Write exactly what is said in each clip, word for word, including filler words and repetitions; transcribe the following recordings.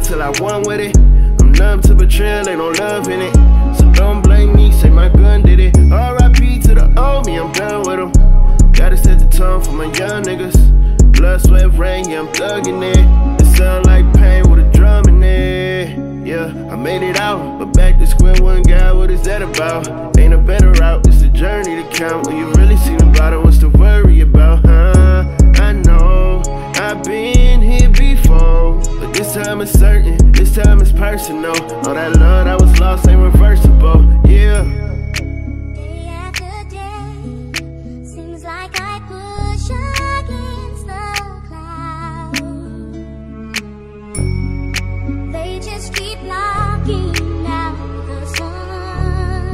till I won with it. I'm numb to betrayal, ain't no love in it. So don't blame me, say my gun did it. R I P to the old me, I'm done with them. Gotta set the tone for my young niggas. Blood, sweat, rain, yeah, I'm thugging it. It sound like pain with a drum in it. Yeah, I made it out, but back to square one, God, what is that about? Ain't a better route, it's the journey to count. When you really seen about it, what's to worry about, huh? I know, I've been here before, but this time it's certain, this time it's personal. All that love that was lost ain't reversible, yeah. Day after day, seems like I push against the clouds. They just keep knocking out the sun.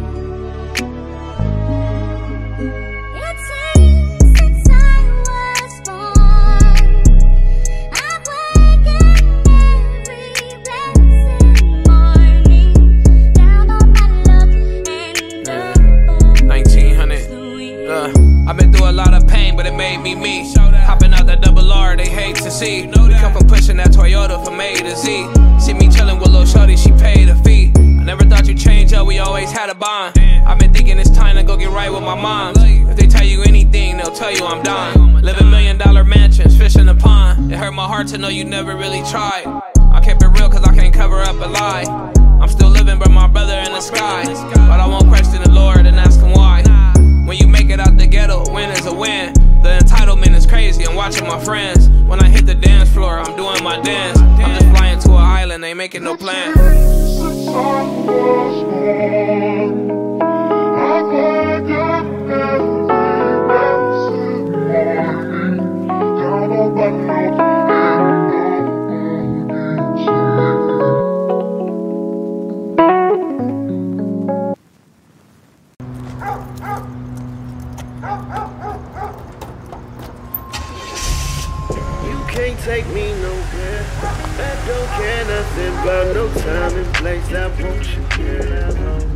It seems since I was born, I've wakened every blessed morning, down on my luck and nobody nineteen hundred. Uh, I've been through a lot of pain, but it made me me. Hopping out that double R, they hate to see. We come from pushing that Toyota from A to Z. See me chillin' with Lil Shorty, she paid a fee. I never thought you'd change up, we always had a bond. I've been thinking it's time to go get right with my mom. If they tell you anything, they'll tell you I'm done. Living million dollar mansions, fish in the pond. It hurt my heart to know you never really tried. I kept it real cause I can't cover up a lie. I'm still living, but my brother in the sky. But I won't question the Lord and ask him why. When you make it out the ghetto, win is a win. The entitlement is crazy, I'm watching my friends. When I hit the dance floor, I'm doing my dance. I'm just flying to an island, ain't making no plans. Can't take me nowhere. I don't care nothing about no time and place. I want you here.